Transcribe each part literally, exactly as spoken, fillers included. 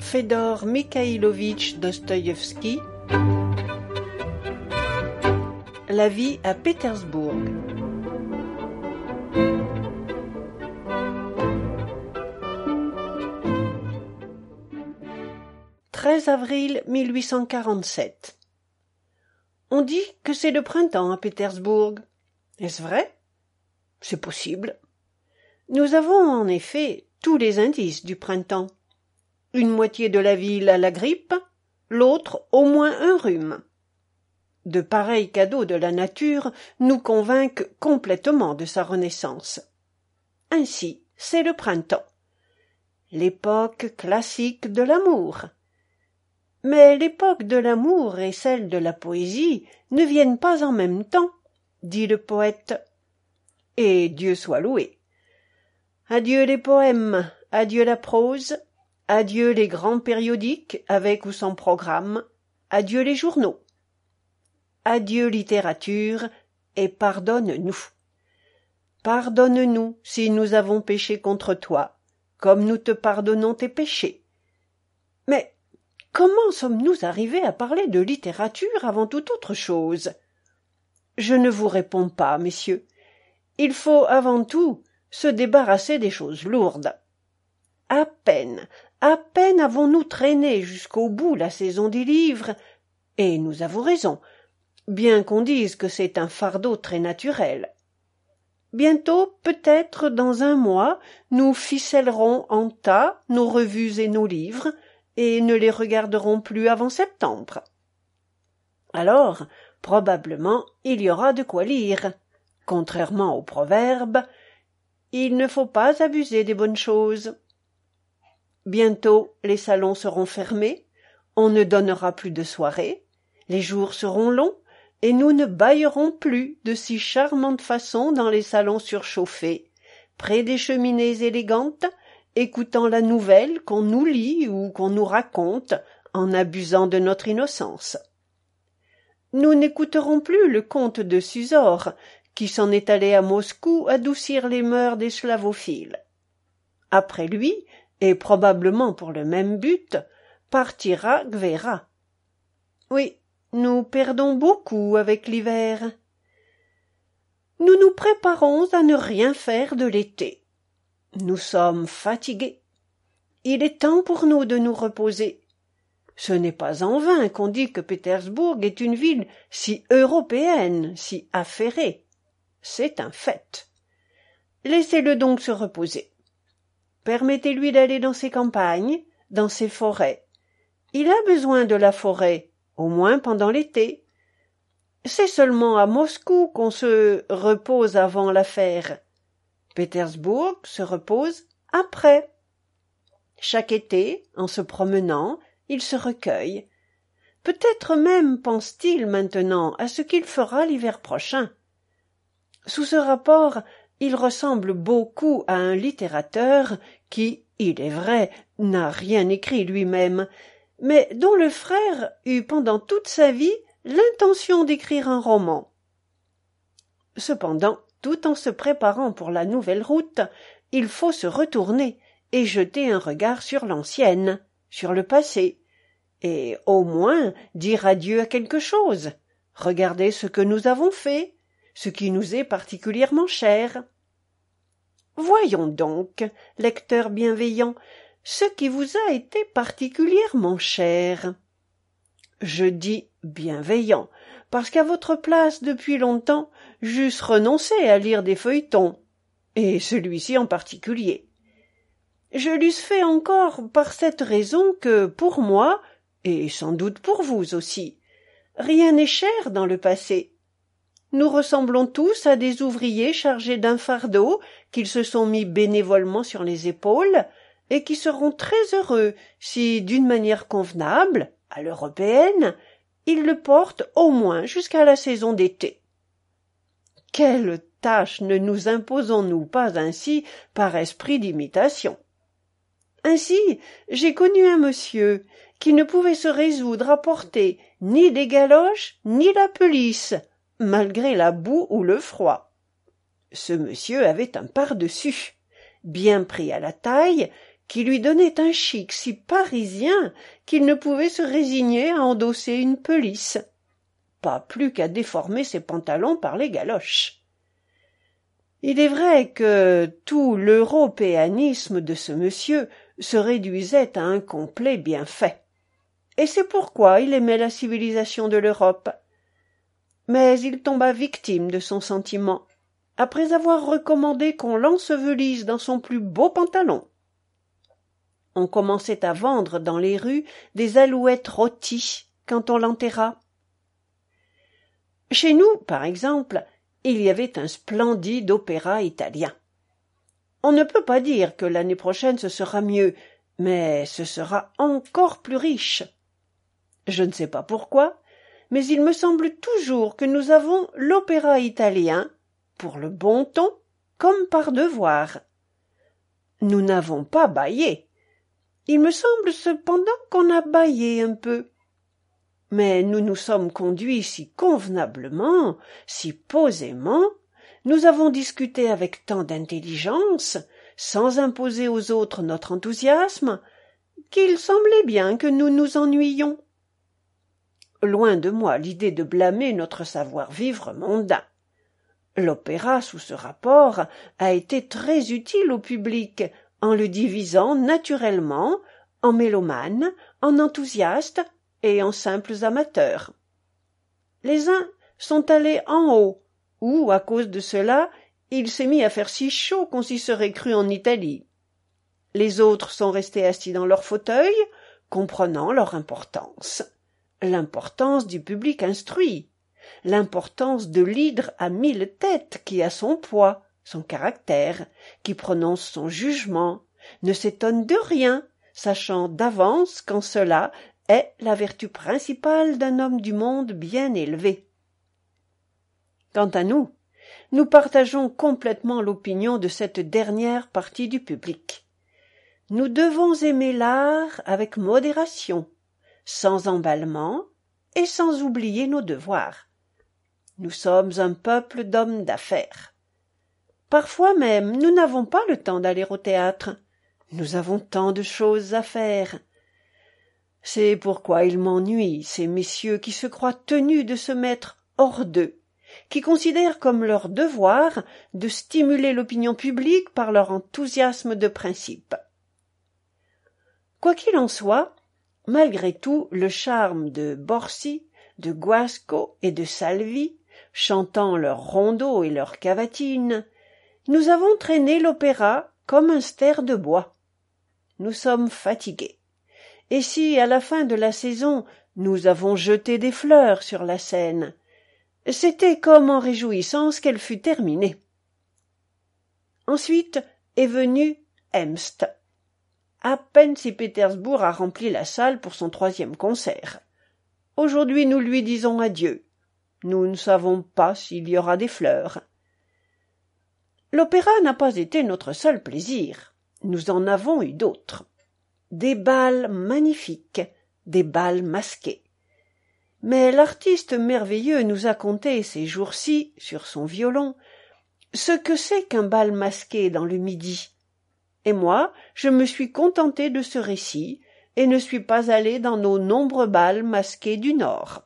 Fedor Mikhaïlovitch Dostoïevski. La vie à Pétersbourg. treize avril mille huit cent quarante-sept. On dit que c'est le printemps à Pétersbourg. Est-ce vrai? C'est possible. Nous avons en effet tous les indices du printemps. Une moitié de la ville a la grippe, l'autre au moins un rhume. De pareils cadeaux de la nature nous convainquent complètement de sa renaissance. Ainsi, c'est le printemps, l'époque classique de l'amour. Mais l'époque de l'amour et celle de la poésie ne viennent pas en même temps, dit le poète. Et Dieu soit loué. Adieu les poèmes, adieu la prose, adieu les grands périodiques avec ou sans programme, adieu les journaux. Adieu littérature, et pardonne-nous. Pardonne-nous si nous avons péché contre toi, comme nous te pardonnons tes péchés. Mais comment sommes-nous arrivés à parler de littérature avant toute autre chose? Je ne vous réponds pas, messieurs. Il faut avant tout se débarrasser des choses lourdes. À peine, à peine avons-nous traîné jusqu'au bout la saison des livres, et nous avons raison, bien qu'on dise que c'est un fardeau très naturel. Bientôt, peut-être dans un mois, nous ficellerons en tas nos revues et nos livres, et ne les regarderons plus avant septembre. Alors, probablement, il y aura de quoi lire. Contrairement au proverbe, il ne faut pas abuser des bonnes choses. Bientôt, les salons seront fermés, on ne donnera plus de soirées, les jours seront longs, et nous ne bâillerons plus de si charmante façon dans les salons surchauffés, près des cheminées élégantes, écoutant la nouvelle qu'on nous lit ou qu'on nous raconte, en abusant de notre innocence. Nous n'écouterons plus le comte de Suzor, qui s'en est allé à Moscou adoucir les mœurs des slavophiles. Après lui, et probablement pour le même but, partira Gvéra. Oui, nous perdons beaucoup avec l'hiver. Nous nous préparons à ne rien faire de l'été. Nous sommes fatigués. Il est temps pour nous de nous reposer. Ce n'est pas en vain qu'on dit que Pétersbourg est une ville si européenne, si affairée. C'est un fait. Laissez-le donc se reposer. Permettez-lui d'aller dans ses campagnes, dans ses forêts. Il a besoin de la forêt, au moins pendant l'été. C'est seulement à Moscou qu'on se repose avant l'affaire. Pétersbourg se repose après. Chaque été, en se promenant, il se recueille. Peut-être même pense-t-il maintenant à ce qu'il fera l'hiver prochain. Sous ce rapport, il ressemble beaucoup à un littérateur qui, il est vrai, n'a rien écrit lui-même, mais dont le frère eut pendant toute sa vie l'intention d'écrire un roman. Cependant, tout en se préparant pour la nouvelle route, il faut se retourner et jeter un regard sur l'ancienne, sur le passé, et au moins dire adieu à quelque chose, regarder ce que nous avons fait, ce qui nous est particulièrement cher. Voyons donc, lecteur bienveillant, ce qui vous a été particulièrement cher. Je dis bienveillant, parce qu'à votre place depuis longtemps, j'eusse renoncé à lire des feuilletons, et celui-ci en particulier. Je l'eusse fait encore par cette raison que, pour moi, et sans doute pour vous aussi, rien n'est cher dans le passé. Nous ressemblons tous à des ouvriers chargés d'un fardeau qu'ils se sont mis bénévolement sur les épaules et qui seront très heureux si, d'une manière convenable, à l'européenne, ils le portent au moins jusqu'à la saison d'été. Quelle tâche ne nous imposons-nous pas ainsi par esprit d'imitation? Ainsi, j'ai connu un monsieur qui ne pouvait se résoudre à porter ni les galoches ni la pelisse, malgré la boue ou le froid. Ce monsieur avait un pardessus, bien pris à la taille, qui lui donnait un chic si parisien qu'il ne pouvait se résigner à endosser une pelisse, pas plus qu'à déformer ses pantalons par les galoches. Il est vrai que tout l'européanisme de ce monsieur se réduisait à un complet bienfait, et c'est pourquoi il aimait la civilisation de l'Europe. Mais il tomba victime de son sentiment, après avoir recommandé qu'on l'ensevelisse dans son plus beau pantalon. On commençait à vendre dans les rues des alouettes rôties quand on l'enterra. Chez nous, par exemple, il y avait un splendide opéra italien. On ne peut pas dire que l'année prochaine ce sera mieux, mais ce sera encore plus riche. Je ne sais pas pourquoi, mais il me semble toujours que nous avons l'opéra italien, pour le bon ton, comme par devoir. Nous n'avons pas bâillé. Il me semble cependant qu'on a bâillé un peu. Mais nous nous sommes conduits si convenablement, si posément, nous avons discuté avec tant d'intelligence, sans imposer aux autres notre enthousiasme, qu'il semblait bien que nous nous ennuyions. Loin de moi l'idée de blâmer notre savoir-vivre mondain. L'opéra, sous ce rapport, a été très utile au public, en le divisant naturellement en mélomanes, en enthousiastes et en simples amateurs. Les uns sont allés en haut, où, à cause de cela, il s'est mis à faire si chaud qu'on s'y serait cru en Italie. Les autres sont restés assis dans leurs fauteuils, comprenant leur importance. L'importance du public instruit, l'importance de l'hydre à mille têtes qui a son poids, son caractère, qui prononce son jugement, ne s'étonne de rien, sachant d'avance qu'en cela est la vertu principale d'un homme du monde bien élevé. Quant à nous, nous partageons complètement l'opinion de cette dernière partie du public. Nous devons aimer l'art avec modération, sans emballement et sans oublier nos devoirs. Nous sommes un peuple d'hommes d'affaires. Parfois même, nous n'avons pas le temps d'aller au théâtre. Nous avons tant de choses à faire. C'est pourquoi ils m'ennuient, ces messieurs qui se croient tenus de se mettre hors d'eux, qui considèrent comme leur devoir de stimuler l'opinion publique par leur enthousiasme de principe. Quoi qu'il en soit, malgré tout le charme de Borsi, de Guasco et de Salvi, chantant leurs rondeaux et leurs cavatines, nous avons traîné l'opéra comme un ster de bois. Nous sommes fatigués. Et si, à la fin de la saison, nous avons jeté des fleurs sur la scène, c'était comme en réjouissance qu'elle fût terminée. Ensuite est venu Emst. À peine si Pétersbourg a rempli la salle pour son troisième concert. Aujourd'hui nous lui disons adieu. Nous ne savons pas s'il y aura des fleurs. L'opéra n'a pas été notre seul plaisir. Nous en avons eu d'autres. Des bals magnifiques, des bals masqués. Mais l'artiste merveilleux nous a conté ces jours-ci, sur son violon, ce que c'est qu'un bal masqué dans le Midi. Et moi, je me suis contenté de ce récit, et ne suis pas allé dans nos nombreux bals masqués du Nord.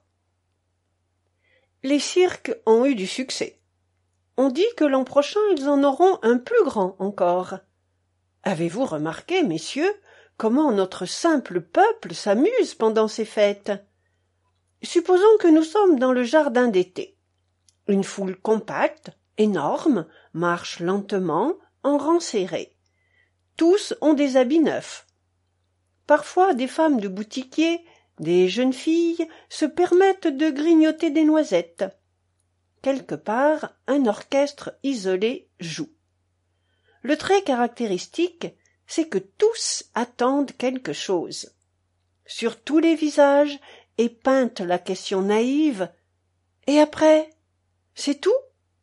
Les cirques ont eu du succès. On dit que l'an prochain ils en auront un plus grand encore. Avez-vous remarqué, messieurs, comment notre simple peuple s'amuse pendant ces fêtes? Supposons que nous sommes dans le jardin d'été. Une foule compacte, énorme, marche lentement, en rang serré. Tous ont des habits neufs. Parfois des femmes de boutiquiers, des jeunes filles, se permettent de grignoter des noisettes. Quelque part, un orchestre isolé joue. Le trait caractéristique, c'est que tous attendent quelque chose. Sur tous les visages est peinte la question naïve « Et après, c'est tout ?»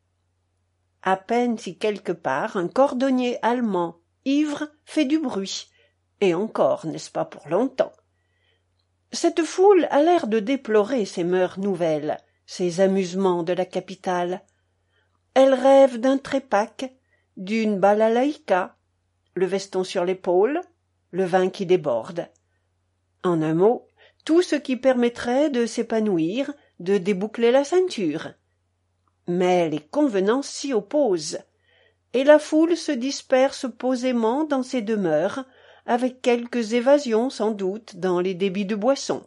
À peine si quelque part un cordonnier allemand, ivre, fait du bruit, et encore, n'est-ce pas pour longtemps. Cette foule a l'air de déplorer ces mœurs nouvelles, ces amusements de la capitale. Elle rêve d'un trépac, d'une balalaïka, le veston sur l'épaule, le vin qui déborde. En un mot, tout ce qui permettrait de s'épanouir, de déboucler la ceinture. Mais les convenances s'y opposent, et la foule se disperse posément dans ses demeures, avec quelques évasions sans doute dans les débits de boissons.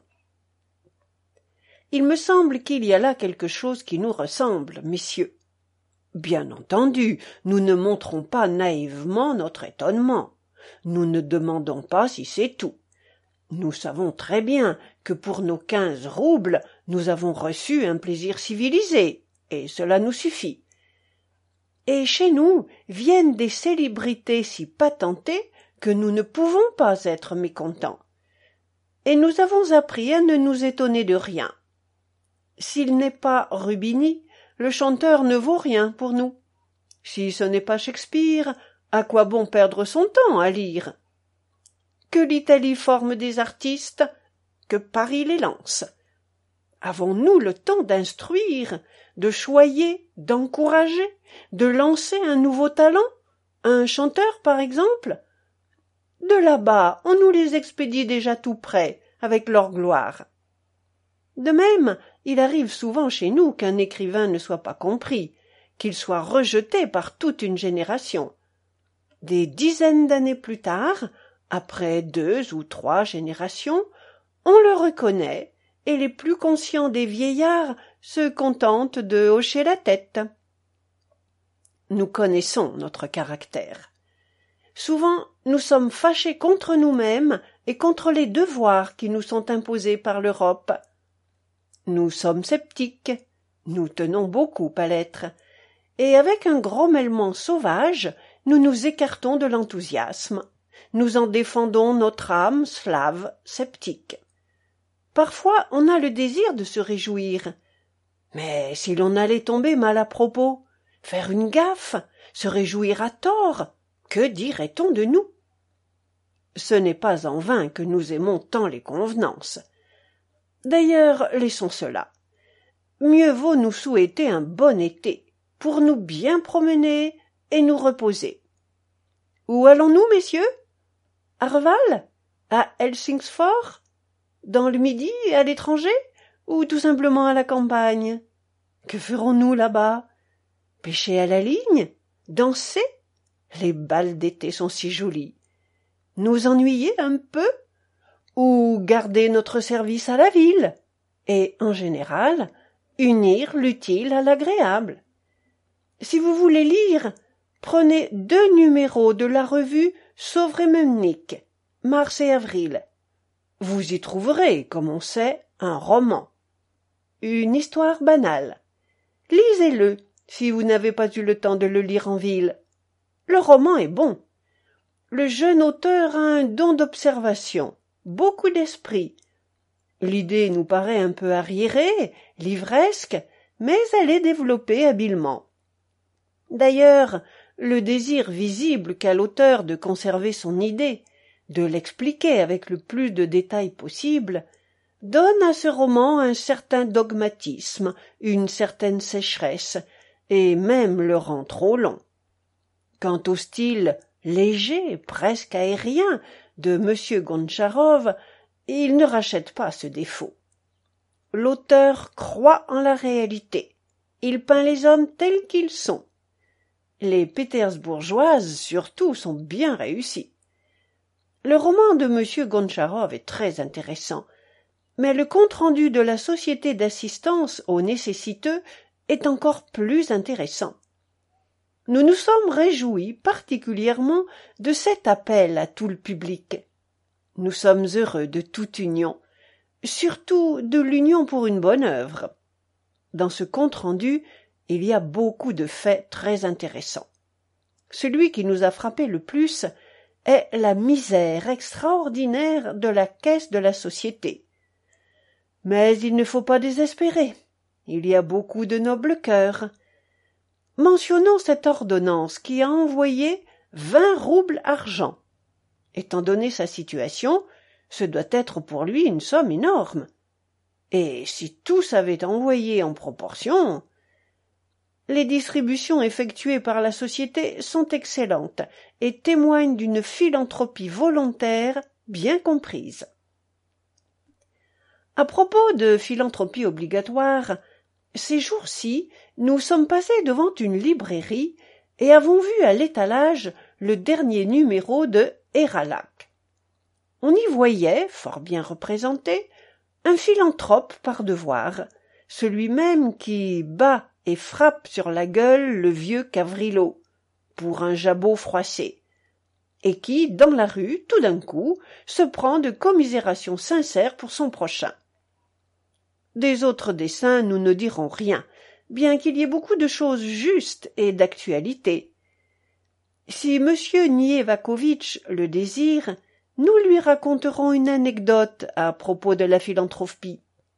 Il me semble qu'il y a là quelque chose qui nous ressemble, messieurs. Bien entendu, nous ne montrons pas naïvement notre étonnement. Nous ne demandons pas si c'est tout. Nous savons très bien que pour nos quinze roubles, nous avons reçu un plaisir civilisé, et cela nous suffit. Et chez nous viennent des célébrités si patentées que nous ne pouvons pas être mécontents. Et nous avons appris à ne nous étonner de rien. S'il n'est pas Rubini, le chanteur ne vaut rien pour nous. Si ce n'est pas Shakespeare, à quoi bon perdre son temps à lire? Que l'Italie forme des artistes, que Paris les lance. Avons-nous le temps d'instruire, de choyer, d'encourager, de lancer un nouveau talent, un chanteur par exemple? De là-bas, on nous les expédie déjà tout près, avec leur gloire. De même, il arrive souvent chez nous qu'un écrivain ne soit pas compris, qu'il soit rejeté par toute une génération. Des dizaines d'années plus tard, après deux ou trois générations, on le reconnaît, et les plus conscients des vieillards se contentent de hocher la tête. Nous connaissons notre caractère. Souvent, nous sommes fâchés contre nous-mêmes et contre les devoirs qui nous sont imposés par l'Europe. Nous sommes sceptiques, nous tenons beaucoup à l'être, et avec un grommellement sauvage, nous nous écartons de l'enthousiasme. Nous en défendons notre âme slave, sceptique. Parfois, on a le désir de se réjouir. Mais si l'on allait tomber mal à propos, faire une gaffe, se réjouir à tort, que dirait-on de nous? Ce n'est pas en vain que nous aimons tant les convenances. D'ailleurs, laissons cela. Mieux vaut nous souhaiter un bon été, pour nous bien promener et nous reposer. Où allons-nous, messieurs? À Reval? À Helsingfors? Dans le Midi, à l'étranger? Ou tout simplement à la campagne? Que ferons-nous là-bas? Pêcher à la ligne? Danser? Les bals d'été sont si jolis. Nous ennuyer un peu? Ou garder notre service à la ville? Et, en général, unir l'utile à l'agréable. Si vous voulez lire, prenez deux numéros de la revue Sovrememnik, mars et avril. Vous y trouverez, comme on sait, un roman. Une histoire banale. Lisez-le, si vous n'avez pas eu le temps de le lire en ville. Le roman est bon. Le jeune auteur a un don d'observation, beaucoup d'esprit. L'idée nous paraît un peu arriérée, livresque, mais elle est développée habilement. D'ailleurs, le désir visible qu'a l'auteur de conserver son idée, de l'expliquer avec le plus de détails possible, donne à ce roman un certain dogmatisme, une certaine sécheresse, et même le rend trop long. Quant au style léger, presque aérien, de M. Gontcharov, il ne rachète pas ce défaut. L'auteur croit en la réalité. Il peint les hommes tels qu'ils sont. Les Pétersbourgeoises, surtout, sont bien réussies. Le roman de M. Gontcharov est très intéressant, mais le compte-rendu de la société d'assistance aux nécessiteux est encore plus intéressant. Nous nous sommes réjouis particulièrement de cet appel à tout le public. Nous sommes heureux de toute union, surtout de l'union pour une bonne œuvre. Dans ce compte-rendu, il y a beaucoup de faits très intéressants. Celui qui nous a frappé le plus est la misère extraordinaire de la caisse de la société. Mais il ne faut pas désespérer. Il y a beaucoup de nobles cœurs. Mentionnons cette ordonnance qui a envoyé vingt roubles argent. Étant donné sa situation, ce doit être pour lui une somme énorme. Et si tous avaient envoyé en proportion... les distributions effectuées par la société sont excellentes et témoignent d'une philanthropie volontaire bien comprise. À propos de philanthropie obligatoire, ces jours-ci, nous sommes passés devant une librairie et avons vu à l'étalage le dernier numéro de Héralac. On y voyait, fort bien représenté, un philanthrope par devoir, celui même qui bat et frappe sur la gueule le vieux Cavrillo, pour un jabot froissé, et qui, dans la rue, tout d'un coup, se prend de commisération sincère pour son prochain. Des autres dessins nous ne dirons rien, bien qu'il y ait beaucoup de choses justes et d'actualité. Si monsieur Nievakovitch le désire, nous lui raconterons une anecdote à propos de la philanthropie.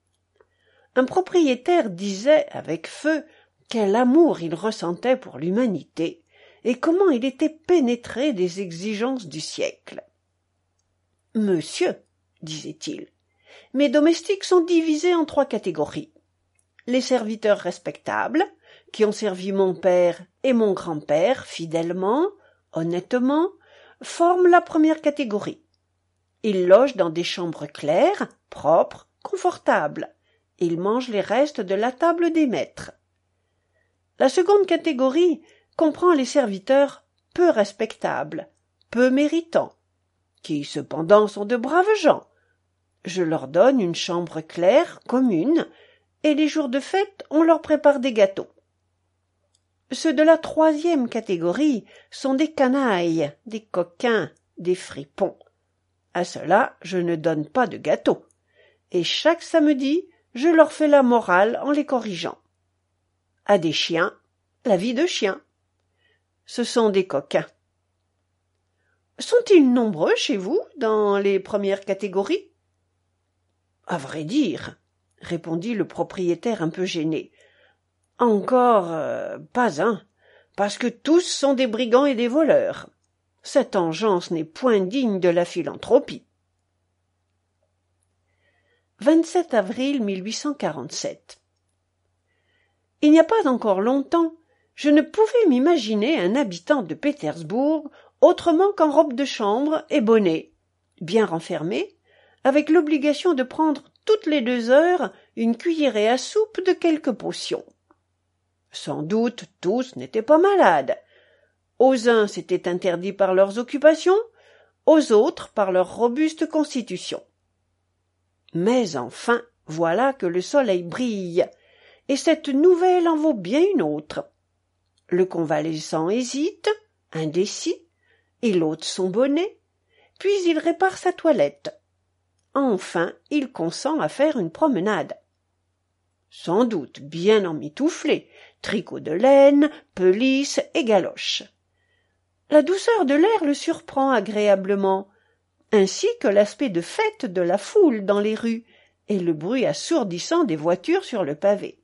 Un propriétaire disait avec feu quel amour il ressentait pour l'humanité et comment il était pénétré des exigences du siècle. « Monsieur, disait-il, mes domestiques sont divisés en trois catégories. Les serviteurs respectables, qui ont servi mon père et mon grand-père fidèlement, honnêtement, forment la première catégorie. Ils logent dans des chambres claires, propres, confortables. Ils mangent les restes de la table des maîtres. La seconde catégorie comprend les serviteurs peu respectables, peu méritants, qui cependant sont de braves gens. Je leur donne une chambre claire, commune, et les jours de fête, on leur prépare des gâteaux. Ceux de la troisième catégorie sont des canailles, des coquins, des fripons. À ceux-là, je ne donne pas de gâteaux, et chaque samedi, je leur fais la morale en les corrigeant. À des chiens, la vie de chien. Ce sont des coquins. Sont-ils nombreux chez vous, dans les premières catégories? À vrai dire, répondit le propriétaire un peu gêné. Encore euh, pas un, parce que tous sont des brigands et des voleurs. Cette engeance n'est point digne de la philanthropie. vingt-sept avril mille huit cent quarante-sept. Il n'y a pas encore longtemps, je ne pouvais m'imaginer un habitant de Pétersbourg autrement qu'en robe de chambre et bonnet, bien renfermé, avec l'obligation de prendre toutes les deux heures une cuillerée à soupe de quelque potion. Sans doute tous n'étaient pas malades. Aux uns c'était interdit par leurs occupations, aux autres par leur robuste constitution. Mais enfin, voilà que le soleil brille, et cette nouvelle en vaut bien une autre. Le convalescent hésite, indécis, il ôte son bonnet, puis il répare sa toilette. Enfin, il consent à faire une promenade. Sans doute bien emmitouflé, tricot de laine, pelisse et galoche. La douceur de l'air le surprend agréablement, ainsi que l'aspect de fête de la foule dans les rues et le bruit assourdissant des voitures sur le pavé.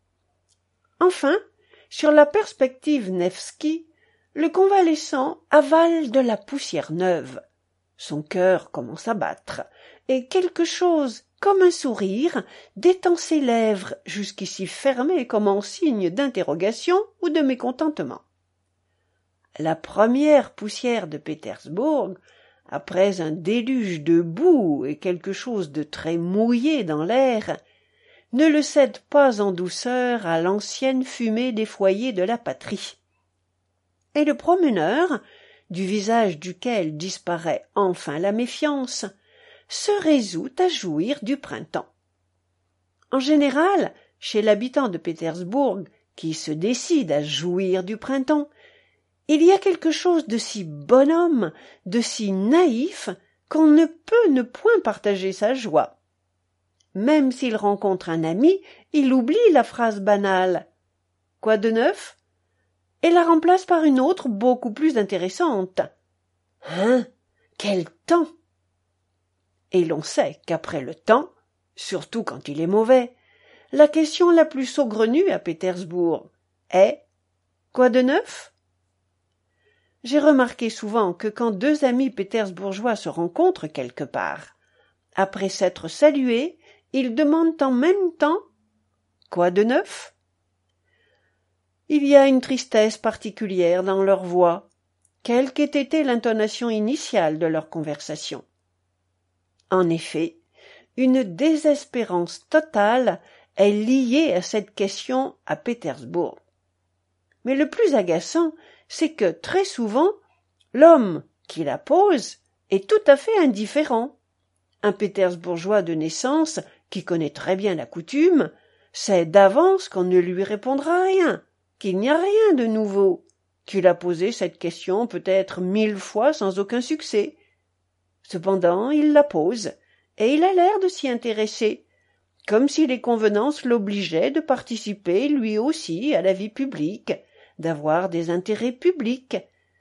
Enfin, sur la perspective Nevski, le convalescent avale de la poussière neuve. Son cœur commence à battre, et quelque chose comme un sourire détend ses lèvres jusqu'ici fermées comme en signe d'interrogation ou de mécontentement. La première poussière de Pétersbourg, après un déluge de boue et quelque chose de très mouillé dans l'air, ne le cède pas en douceur à l'ancienne fumée des foyers de la patrie. Et le promeneur, du visage duquel disparaît enfin la méfiance, se résout à jouir du printemps. En général, chez l'habitant de Pétersbourg qui se décide à jouir du printemps, il y a quelque chose de si bonhomme, de si naïf, qu'on ne peut ne point partager sa joie. Même s'il rencontre un ami, il oublie la phrase banale « Quoi de neuf ?» et la remplace par une autre beaucoup plus intéressante. « Hein, quel temps !» Et l'on sait qu'après le temps, surtout quand il est mauvais, la question la plus saugrenue à Pétersbourg est « Quoi de neuf ?» J'ai remarqué souvent que quand deux amis pétersbourgeois se rencontrent quelque part, après s'être salués, ils demandent en même temps « Quoi de neuf ?» Il y a une tristesse particulière dans leur voix, quelle qu'ait été l'intonation initiale de leur conversation. En effet, une désespérance totale est liée à cette question à Pétersbourg. Mais le plus agaçant, c'est que très souvent, l'homme qui la pose est tout à fait indifférent. Un Pétersbourgeois de naissance, qui connaît très bien la coutume, sait d'avance qu'on ne lui répondra rien, qu'il n'y a rien de nouveau, qu'il a posé cette question peut-être mille fois sans aucun succès. Cependant, il la pose, et il a l'air de s'y intéresser, comme si les convenances l'obligeaient de participer lui aussi à la vie publique, d'avoir des intérêts publics.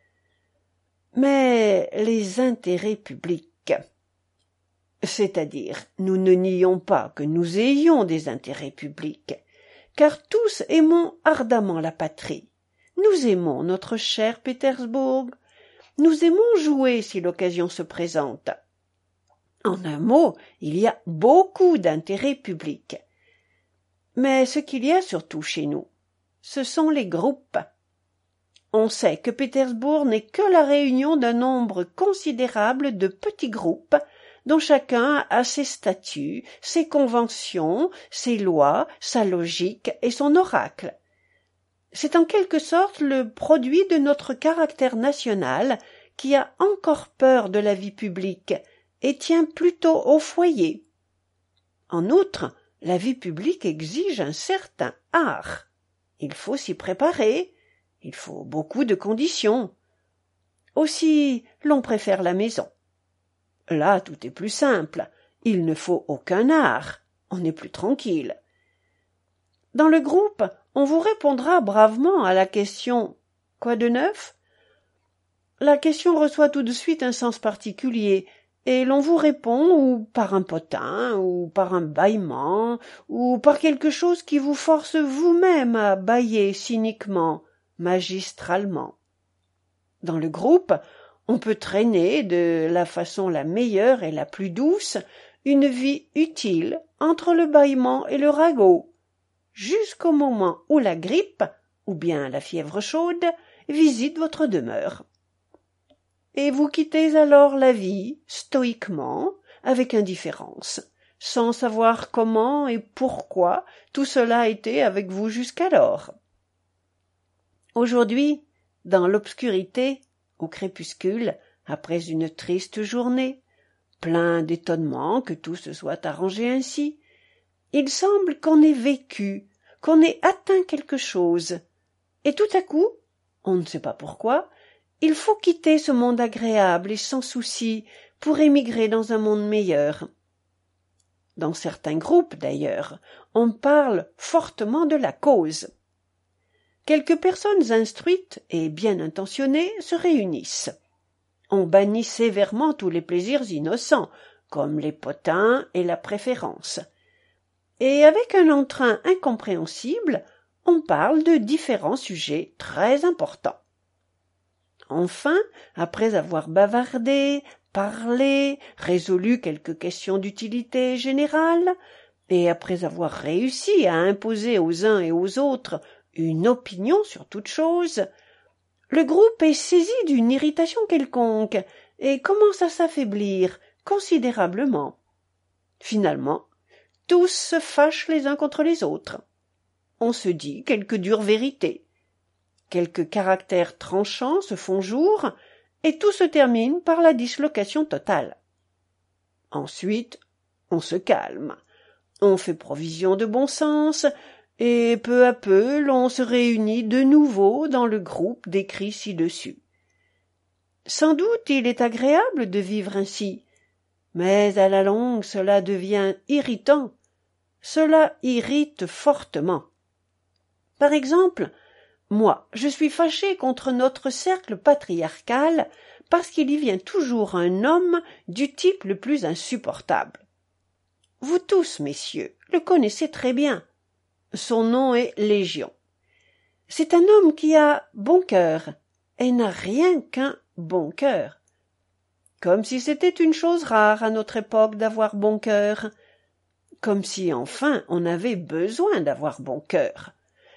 Mais les intérêts publics, c'est-à-dire, nous ne nions pas que nous ayons des intérêts publics, car tous aimons ardemment la patrie. Nous aimons notre cher Pétersbourg. Nous aimons jouer si l'occasion se présente. En un mot, il y a beaucoup d'intérêts publics. Mais ce qu'il y a surtout chez nous, ce sont les groupes. On sait que Pétersbourg n'est que la réunion d'un nombre considérable de petits groupes dont chacun a ses statuts, ses conventions, ses lois, sa logique et son oracle. C'est en quelque sorte le produit de notre caractère national qui a encore peur de la vie publique et tient plutôt au foyer. En outre, la vie publique exige un certain art. Il faut s'y préparer, il faut beaucoup de conditions. Aussi, l'on préfère la maison. Là, tout est plus simple. Il ne faut aucun art. On est plus tranquille. Dans le groupe, on vous répondra bravement à la question « Quoi de neuf ?» La question reçoit tout de suite un sens particulier, et l'on vous répond ou par un potin, ou par un bâillement, ou par quelque chose qui vous force vous-même à bâiller cyniquement, magistralement. Dans le groupe, on peut traîner de la façon la meilleure et la plus douce une vie utile entre le bâillement et le ragot, jusqu'au moment où la grippe, ou bien la fièvre chaude, visite votre demeure. Et vous quittez alors la vie, stoïquement, avec indifférence, sans savoir comment et pourquoi tout cela a été avec vous jusqu'alors. Aujourd'hui, dans l'obscurité, au crépuscule, après une triste journée, plein d'étonnement que tout se soit arrangé ainsi, il semble qu'on ait vécu, qu'on ait atteint quelque chose, et tout à coup, on ne sait pas pourquoi, il faut quitter ce monde agréable et sans souci pour émigrer dans un monde meilleur. Dans certains groupes, d'ailleurs, on parle fortement de la cause. Quelques personnes instruites et bien intentionnées se réunissent. On bannit sévèrement tous les plaisirs innocents, comme les potins et la préférence. Et avec un entrain incompréhensible, on parle de différents sujets très importants. Enfin, après avoir bavardé, parlé, résolu quelques questions d'utilité générale, et après avoir réussi à imposer aux uns et aux autres une opinion sur toute chose, le groupe est saisi d'une irritation quelconque et commence à s'affaiblir considérablement. Finalement, tous se fâchent les uns contre les autres. On se dit quelques dures vérités. Quelques caractères tranchants se font jour, et tout se termine par la dislocation totale. Ensuite, on se calme, on fait provision de bon sens, et peu à peu l'on se réunit de nouveau dans le groupe décrit ci-dessus. Sans doute il est agréable de vivre ainsi, mais à la longue cela devient irritant, cela irrite fortement. Par exemple, moi, je suis fâché contre notre cercle patriarcal parce qu'il y vient toujours un homme du type le plus insupportable. Vous tous, messieurs, le connaissez très bien. Son nom est Légion. C'est un homme qui a bon cœur et n'a rien qu'un bon cœur. Comme si c'était une chose rare à notre époque d'avoir bon cœur. Comme si, enfin, on avait besoin d'avoir bon cœur.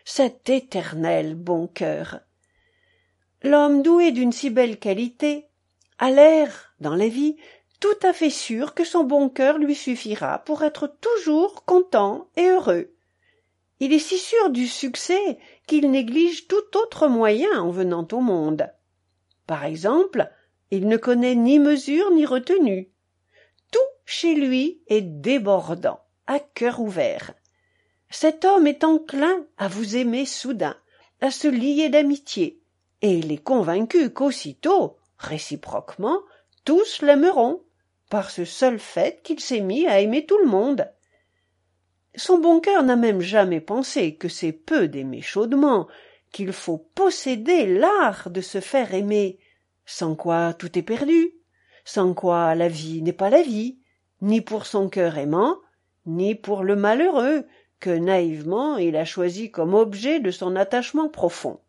cet éternel bon cœur. L'homme doué d'une si belle qualité a l'air, dans la vie, tout à fait sûr que son bon cœur lui suffira pour être toujours content et heureux. Il est si sûr du succès qu'il néglige tout autre moyen en venant au monde. Par exemple, il ne connaît ni mesure ni retenue. Tout chez lui est débordant, à cœur ouvert. Cet homme est enclin à vous aimer soudain, à se lier d'amitié, et il est convaincu qu'aussitôt, réciproquement, tous l'aimeront, par ce seul fait qu'il s'est mis à aimer tout le monde. Son bon cœur n'a même jamais pensé que c'est peu d'aimer chaudement, qu'il faut posséder l'art de se faire aimer, sans quoi tout est perdu, sans quoi la vie n'est pas la vie, ni pour son cœur aimant, ni pour le malheureux que naïvement il a choisi comme objet de son attachement profond.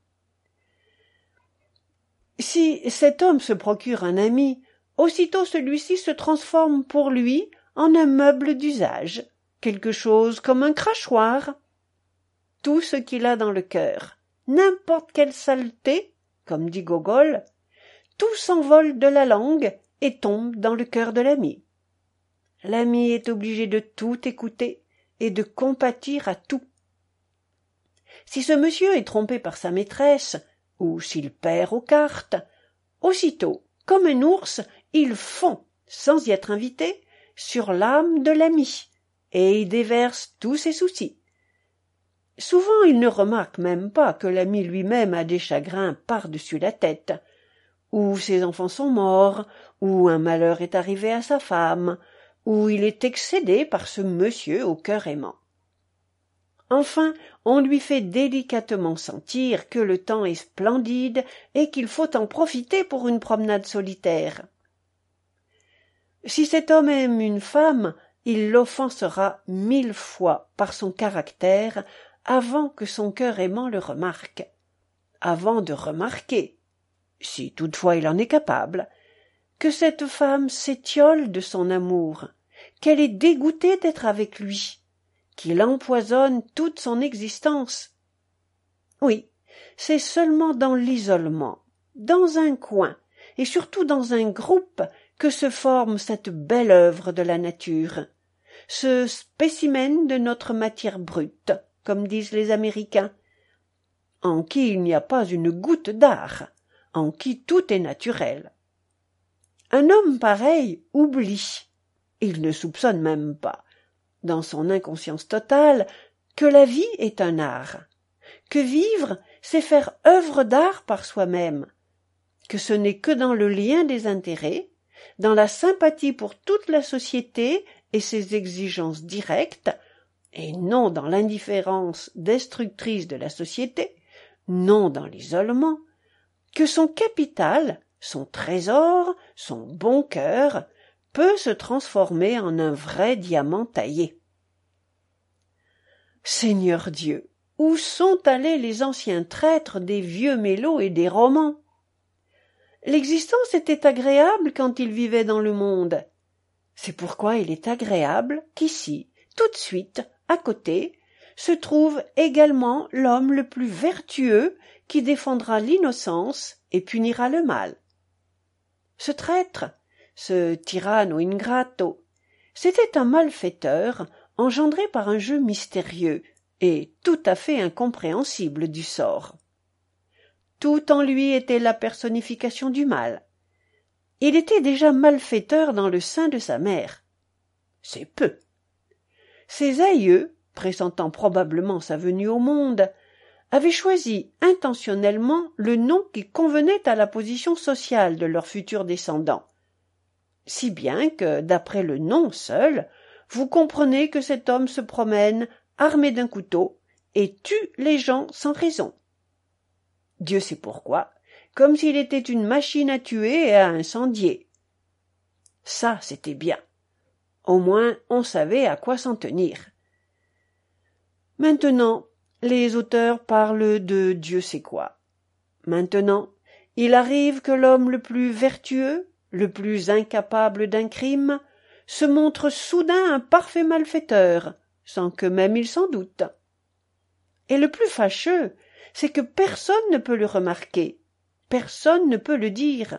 Si cet homme se procure un ami, aussitôt celui-ci se transforme pour lui en un meuble d'usage, quelque chose comme un crachoir. Tout ce qu'il a dans le cœur, n'importe quelle saleté, comme dit Gogol, tout s'envole de la langue et tombe dans le cœur de l'ami. L'ami est obligé de tout écouter et de compatir à tout. Si ce monsieur est trompé par sa maîtresse, ou s'il perd aux cartes, aussitôt, comme un ours, il fond, sans y être invité, sur l'âme de l'ami, et y déverse tous ses soucis. Souvent il ne remarque même pas que l'ami lui-même a des chagrins par-dessus la tête, ou ses enfants sont morts, ou un malheur est arrivé à sa femme, ou il est excédé par ce monsieur au cœur aimant. Enfin, on lui fait délicatement sentir que le temps est splendide et qu'il faut en profiter pour une promenade solitaire. Si cet homme aime une femme, il l'offensera mille fois par son caractère avant que son cœur aimant le remarque, avant de remarquer, si toutefois il en est capable, que cette femme s'étiole de son amour, qu'elle est dégoûtée d'être avec lui, qu'il empoisonne toute son existence. Oui, c'est seulement dans l'isolement, dans un coin, et surtout dans un groupe, que se forme cette belle œuvre de la nature, ce spécimen de notre matière brute, comme disent les Américains, en qui il n'y a pas une goutte d'art, en qui tout est naturel. Un homme pareil oublie, il ne soupçonne même pas, dans son inconscience totale, que la vie est un art, que vivre, c'est faire œuvre d'art par soi-même, que ce n'est que dans le lien des intérêts, dans la sympathie pour toute la société et ses exigences directes, et non dans l'indifférence destructrice de la société, non dans l'isolement, que son capital, son trésor, son bon cœur, peut se transformer en un vrai diamant taillé. Seigneur Dieu, où sont allés les anciens traîtres des vieux mélos et des romans? L'existence était agréable quand ils vivaient dans le monde. C'est pourquoi il est agréable qu'ici, tout de suite, à côté, se trouve également l'homme le plus vertueux qui défendra l'innocence et punira le mal. Ce traître, ce tyranno ingrato, c'était un malfaiteur engendré par un jeu mystérieux et tout à fait incompréhensible du sort. Tout en lui était la personnification du mal. Il était déjà malfaiteur dans le sein de sa mère. C'est peu. Ses aïeux, pressentant probablement sa venue au monde, avaient choisi intentionnellement le nom qui convenait à la position sociale de leurs futurs descendants, si bien que, d'après le nom seul, vous comprenez que cet homme se promène armé d'un couteau et tue les gens sans raison. Dieu sait pourquoi, comme s'il était une machine à tuer et à incendier. Ça, c'était bien. Au moins, on savait à quoi s'en tenir. Maintenant, les auteurs parlent de Dieu sait quoi. Maintenant, il arrive que l'homme le plus vertueux, le plus incapable d'un crime, se montre soudain un parfait malfaiteur, sans que même il s'en doute. Et le plus fâcheux, c'est que personne ne peut le remarquer, personne ne peut le dire.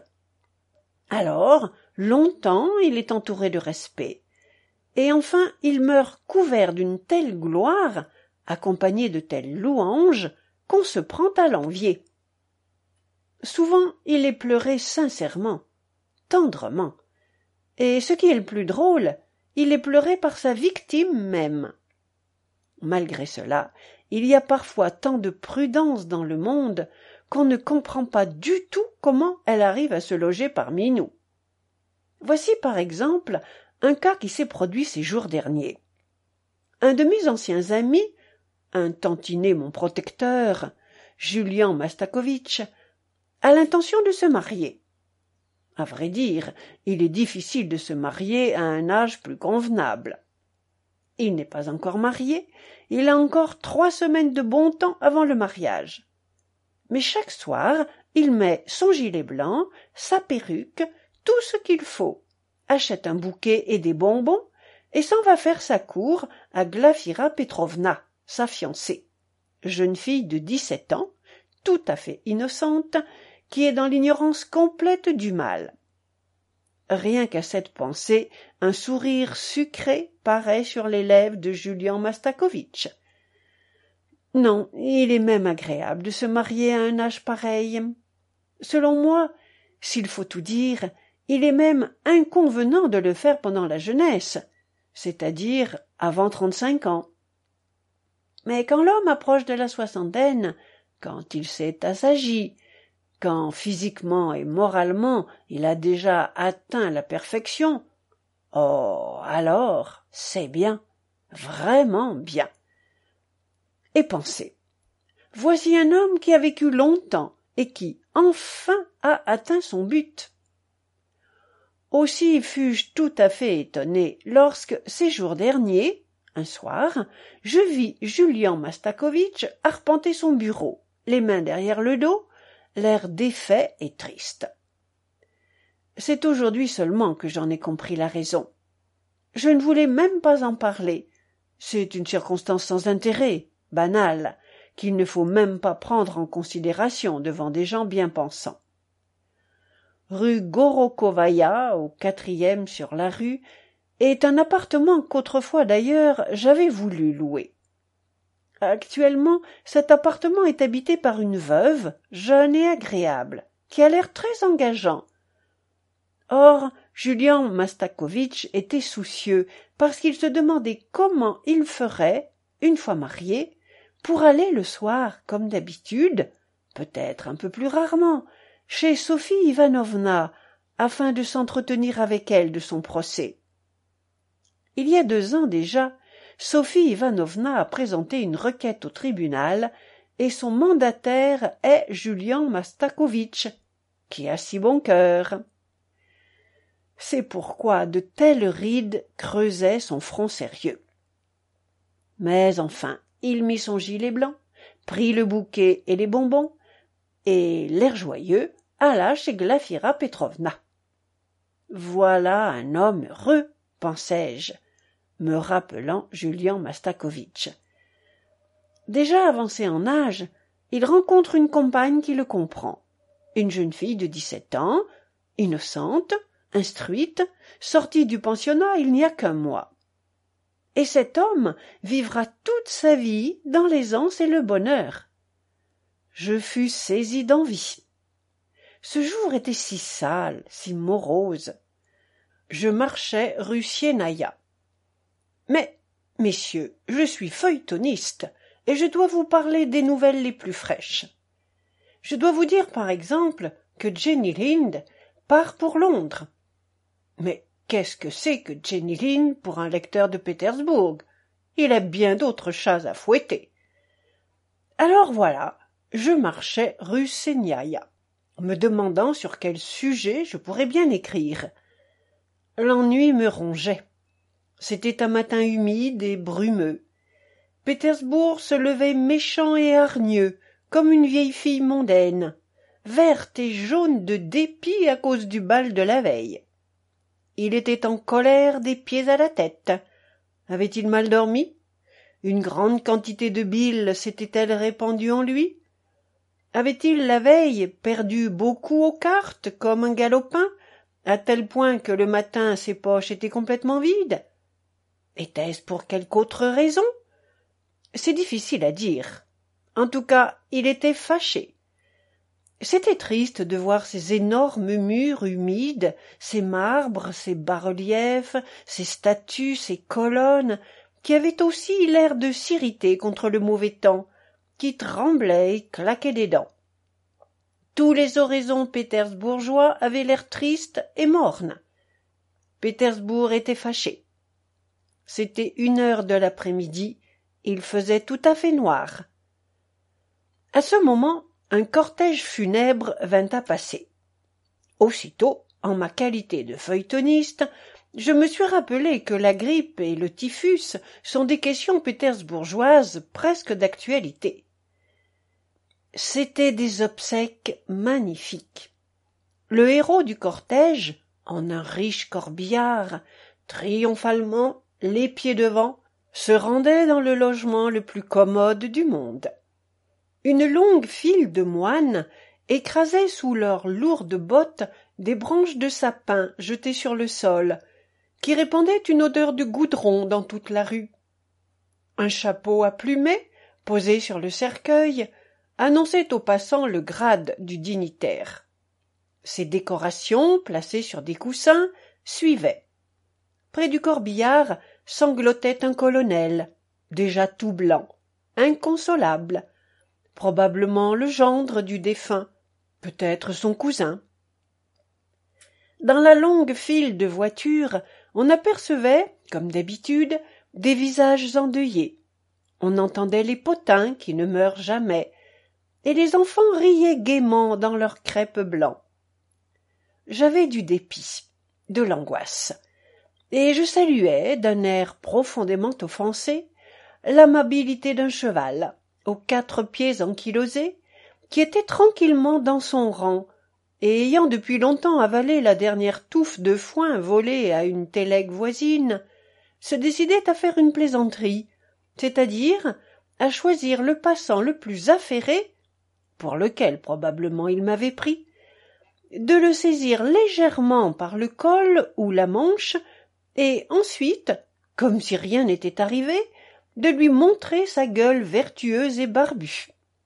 Alors, longtemps, il est entouré de respect, et enfin il meurt couvert d'une telle gloire, accompagné de telles louanges, qu'on se prend à l'envier. Souvent, il est pleuré sincèrement, tendrement, et ce qui est le plus drôle, il est pleuré par sa victime même. Malgré cela, il y a parfois tant de prudence dans le monde qu'on ne comprend pas du tout comment elle arrive à se loger parmi nous. Voici par exemple un cas qui s'est produit ces jours derniers. Un de mes anciens amis, un tantinet mon protecteur, Julian Mastakovitch, a l'intention de se marier. À vrai dire, il est difficile de se marier à un âge plus convenable. Il n'est pas encore marié, il a encore trois semaines de bon temps avant le mariage. Mais chaque soir, il met son gilet blanc, sa perruque, tout ce qu'il faut, achète un bouquet et des bonbons, et s'en va faire sa cour à Glafira Petrovna, sa fiancée, jeune fille de dix-sept ans, tout à fait innocente, qui est dans l'ignorance complète du mal. Rien qu'à cette pensée, un sourire sucré paraît sur les lèvres de Julian Mastakovitch. Non, il est même agréable de se marier à un âge pareil. Selon moi, s'il faut tout dire, il est même inconvenant de le faire pendant la jeunesse, c'est-à-dire avant trente-cinq ans. Mais quand l'homme approche de la soixantaine, quand il s'est assagi, quand physiquement et moralement il a déjà atteint la perfection, oh, alors c'est bien, vraiment bien. Et pensez, voici un homme qui a vécu longtemps et qui, enfin, a atteint son but. Aussi fus-je tout à fait étonné lorsque, ces jours derniers, un soir, je vis Julian Mastakovitch arpenter son bureau, les mains derrière le dos, l'air défait et triste. C'est aujourd'hui seulement que j'en ai compris la raison. Je ne voulais même pas en parler. C'est une circonstance sans intérêt, banale, qu'il ne faut même pas prendre en considération devant des gens bien pensants. Rue Gorokovaya, au quatrième sur la rue, est un appartement qu'autrefois d'ailleurs j'avais voulu louer. Actuellement, cet appartement est habité par une veuve, jeune et agréable, qui a l'air très engageant. Or, Julian Mastakovitch était soucieux parce qu'il se demandait comment il ferait, une fois marié, pour aller le soir, comme d'habitude, peut-être un peu plus rarement, chez Sophie Ivanovna, afin de s'entretenir avec elle de son procès. Il y a deux ans déjà, Sophie Ivanovna a présenté une requête au tribunal et son mandataire est Julian Mastakovitch, qui a si bon cœur. C'est pourquoi de telles rides creusaient son front sérieux. Mais enfin, il mit son gilet blanc, prit le bouquet et les bonbons, et, l'air joyeux, alla chez Glafira Petrovna. Voilà un homme heureux, pensai-je, me rappelant Julian Mastakovitch. Déjà avancé en âge, il rencontre une compagne qui le comprend, une jeune fille de dix-sept ans, innocente, instruite, sortie du pensionnat il n'y a qu'un mois. Et cet homme vivra toute sa vie dans l'aisance et le bonheur. Je fus saisi d'envie. Ce jour était si sale, si morose. Je marchais rue Sienaya. Mais, messieurs, je suis feuilletoniste, et je dois vous parler des nouvelles les plus fraîches. Je dois vous dire, par exemple, que Jenny Lind part pour Londres. Mais qu'est-ce que c'est que Jenny Lind pour un lecteur de Pétersbourg? Il a bien d'autres chats à fouetter. Alors voilà, je marchais rue Seniaïa, me demandant sur quel sujet je pourrais bien écrire. L'ennui me rongeait. C'était un matin humide et brumeux. Pétersbourg se levait méchant et hargneux, comme une vieille fille mondaine, verte et jaune de dépit à cause du bal de la veille. Il était en colère des pieds à la tête. Avait-il mal dormi? Une grande quantité de bile s'était-elle répandue en lui? Avait-il la veille perdu beaucoup aux cartes comme un galopin, à tel point que le matin ses poches étaient complètement vides? Était-ce pour quelque autre raison? C'est difficile à dire. En tout cas, il était fâché. C'était triste de voir ces énormes murs humides, ces marbres, ces bas-reliefs, ces statues, ces colonnes, qui avaient aussi l'air de s'irriter contre le mauvais temps, qui tremblait et claquait des dents. Tous les oraisons pétersbourgeois avaient l'air tristes et mornes. Pétersbourg était fâché. C'était une heure de l'après-midi, il faisait tout à fait noir. À ce moment, un cortège funèbre vint à passer. Aussitôt, en ma qualité de feuilletoniste, je me suis rappelé que la grippe et le typhus sont des questions pétersbourgeoises presque d'actualité. C'étaient des obsèques magnifiques. Le héros du cortège, en un riche corbillard, triomphalement, les pieds devant, se rendait dans le logement le plus commode du monde. Une longue file de moines écrasait sous leurs lourdes bottes des branches de sapin jetées sur le sol, qui répandaient une odeur de goudron dans toute la rue. Un chapeau à plumet, posé sur le cercueil, annonçait aux passants le grade du dignitaire. Ces décorations, placées sur des coussins, suivaient. Près du corbillard sanglotait un colonel, déjà tout blanc, inconsolable, probablement le gendre du défunt, peut-être son cousin. Dans la longue file de voitures, on apercevait, comme d'habitude, des visages endeuillés. On entendait les potins qui ne meurent jamais, et les enfants riaient gaiement dans leurs crêpes blancs. J'avais du dépit, de l'angoisse, et je saluais, d'un air profondément offensé, l'amabilité d'un cheval, aux quatre pieds ankylosés, qui était tranquillement dans son rang, et ayant depuis longtemps avalé la dernière touffe de foin volée à une télègue voisine, se décidait à faire une plaisanterie, c'est-à-dire à choisir le passant le plus affairé, pour lequel probablement il m'avait pris, de le saisir légèrement par le col ou la manche, et ensuite, comme si rien n'était arrivé, de lui montrer sa gueule vertueuse et barbue.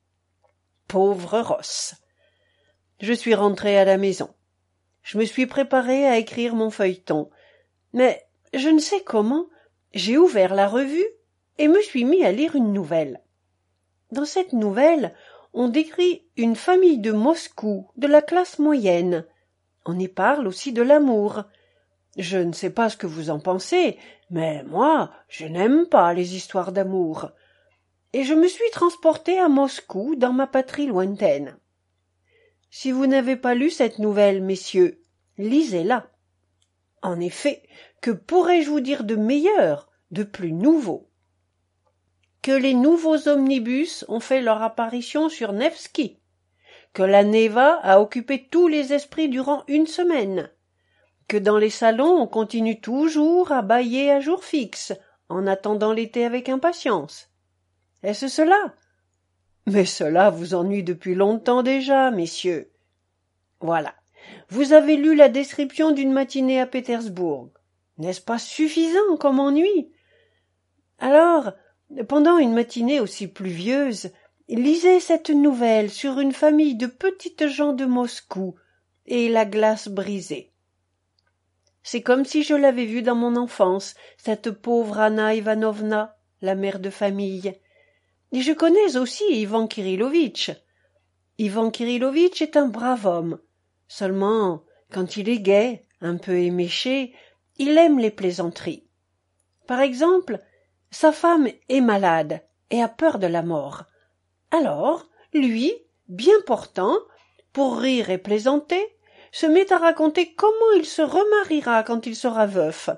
Pauvre rosse! Je suis rentré à la maison. Je me suis préparé à écrire mon feuilleton, mais je ne sais comment, j'ai ouvert la revue et me suis mis à lire une nouvelle. Dans cette nouvelle, on décrit une famille de Moscou, de la classe moyenne. On y parle aussi de l'amour. Je ne sais pas ce que vous en pensez, mais moi, je n'aime pas les histoires d'amour. Et je me suis transporté à Moscou, dans ma patrie lointaine. Si vous n'avez pas lu cette nouvelle, messieurs, lisez-la. En effet, que pourrais-je vous dire de meilleur, de plus nouveau? Que les nouveaux omnibus ont fait leur apparition sur Nevski, que la Neva a occupé tous les esprits durant une semaine, que dans les salons on continue toujours à bâiller à jour fixe, en attendant l'été avec impatience. Est-ce cela? Mais cela vous ennuie depuis longtemps déjà, messieurs. Voilà, vous avez lu la description d'une matinée à Pétersbourg. N'est-ce pas suffisant comme ennui? Alors, pendant une matinée aussi pluvieuse, lisez cette nouvelle sur une famille de petites gens de Moscou et la glace brisée. C'est comme si je l'avais vue dans mon enfance, cette pauvre Anna Ivanovna, la mère de famille. Et je connais aussi Ivan Kirillovitch. Ivan Kirillovitch est un brave homme. Seulement, quand il est gai, un peu éméché, il aime les plaisanteries. Par exemple, sa femme est malade et a peur de la mort. Alors, lui, bien portant, pour rire et plaisanter, se met à raconter comment il se remariera quand il sera veuf.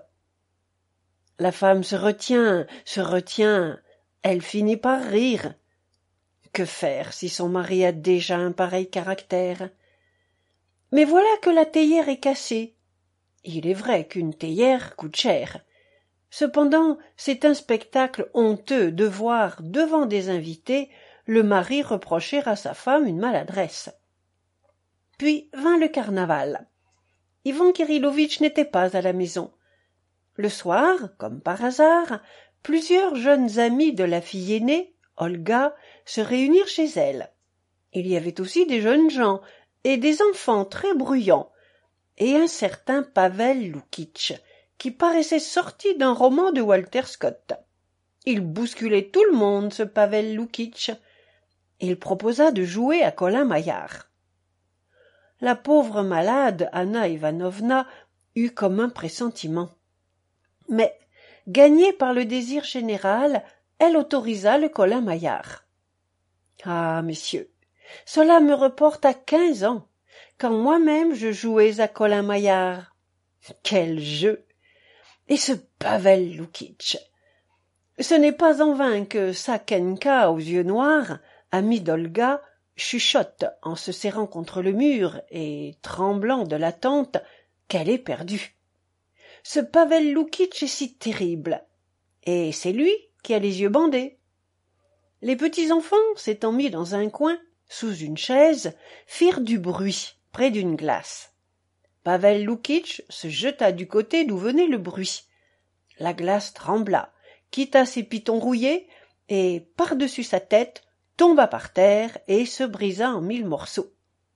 La femme se retient, se retient, elle finit par rire. Que faire si son mari a déjà un pareil caractère? Mais voilà que la théière est cassée. Il est vrai qu'une théière coûte cher. Cependant, c'est un spectacle honteux de voir, devant des invités, le mari reprocher à sa femme une maladresse. Puis vint le carnaval. Ivan Kirillovitch n'était pas à la maison. Le soir, comme par hasard, plusieurs jeunes amis de la fille aînée, Olga, se réunirent chez elle. Il y avait aussi des jeunes gens et des enfants très bruyants, et un certain Pavel Loukitch, qui paraissait sorti d'un roman de Walter Scott. Il bousculait tout le monde, ce Pavel Loukitch. Il proposa de jouer à Colin Maillard. La pauvre malade, Anna Ivanovna, eut comme un pressentiment. Mais, gagnée par le désir général, elle autorisa le Colin Maillard. Ah, messieurs, cela me reporte à quinze ans, quand moi-même je jouais à Colin Maillard. Quel jeu! Et ce Pavel Loukitch! Ce n'est pas en vain que Sakenka aux yeux noirs, ami d'Olga, chuchote en se serrant contre le mur et tremblant de l'attente qu'elle est perdue. Ce Pavel Loukitch est si terrible, et c'est lui qui a les yeux bandés. Les petits enfants, s'étant mis dans un coin, sous une chaise, firent du bruit près d'une glace. Pavel Loukitch se jeta du côté d'où venait le bruit. La glace trembla, quitta ses pitons rouillés, et, par-dessus sa tête, tomba par terre et se brisa en mille morceaux.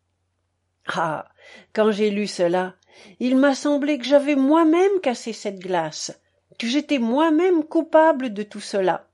Ah, quand j'ai lu cela, il m'a semblé que j'avais moi-même cassé cette glace, que j'étais moi-même coupable de tout cela.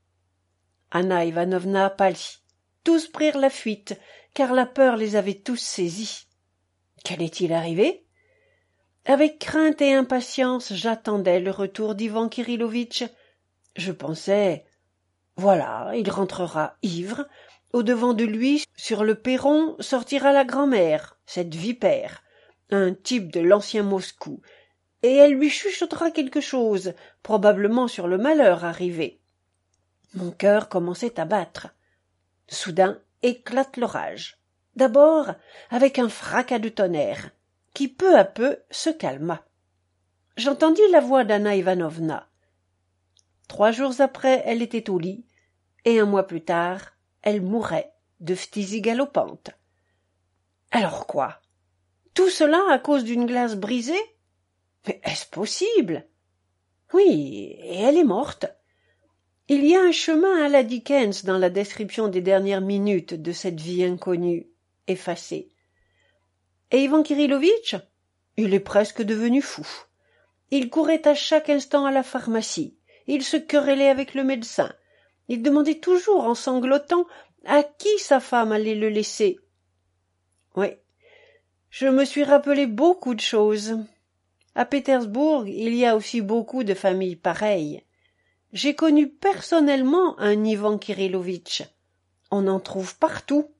Anna Ivanovna pâlit. Tous prirent la fuite, car la peur les avait tous saisis. Qu'allait-il arriver? Avec crainte et impatience, j'attendais le retour d'Ivan Kirillovitch. Je pensais, voilà, il rentrera ivre. Au-devant de lui, sur le perron, sortira la grand-mère, cette vipère, un type de l'ancien Moscou, et elle lui chuchotera quelque chose, probablement sur le malheur arrivé. Mon cœur commençait à battre. Soudain éclate l'orage. D'abord avec un fracas de tonnerre, qui peu à peu se calma. J'entendis la voix d'Anna Ivanovna. Trois jours après, elle était au lit, et un mois plus tard, elle mourait de phtisie galopante. Alors quoi? Tout cela à cause d'une glace brisée? Mais est-ce possible? Oui, et elle est morte. Il y a un chemin à la Dickens dans la description des dernières minutes de cette vie inconnue, effacée. Et Ivan Kirillovitch? Il est presque devenu fou. Il courait à chaque instant à la pharmacie. Il se querellait avec le médecin. Il demandait toujours en sanglotant à qui sa femme allait le laisser. Oui, je me suis rappelé beaucoup de choses. À Pétersbourg, il y a aussi beaucoup de familles pareilles. J'ai connu personnellement un Ivan Kirillovitch. On en trouve partout.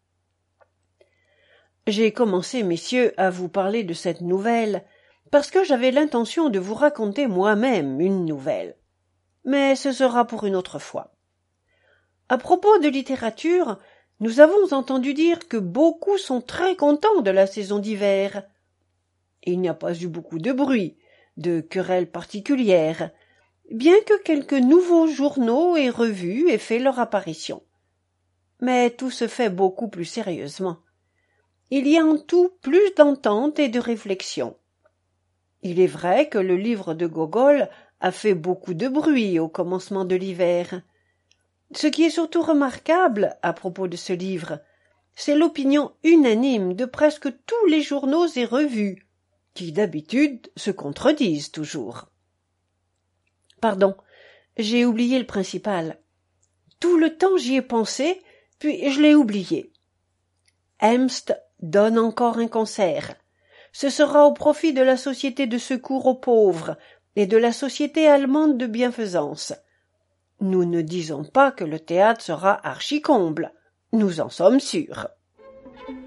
J'ai commencé, messieurs, à vous parler de cette nouvelle, parce que j'avais l'intention de vous raconter moi-même une nouvelle. Mais ce sera pour une autre fois. À propos de littérature, nous avons entendu dire que beaucoup sont très contents de la saison d'hiver. Il n'y a pas eu beaucoup de bruit, de querelles particulières, bien que quelques nouveaux journaux et revues aient fait leur apparition. Mais tout se fait beaucoup plus sérieusement. Il y a en tout plus d'entente et de réflexion. Il est vrai que le livre de Gogol a fait beaucoup de bruit au commencement de l'hiver. Ce qui est surtout remarquable à propos de ce livre, c'est l'opinion unanime de presque tous les journaux et revues, qui d'habitude se contredisent toujours. Pardon, j'ai oublié le principal. Tout le temps j'y ai pensé, puis je l'ai oublié. Emst donne encore un concert. Ce sera au profit de la Société de secours aux pauvres et de la Société allemande de bienfaisance. Nous ne disons pas que le théâtre sera archi-comble. Nous en sommes sûrs.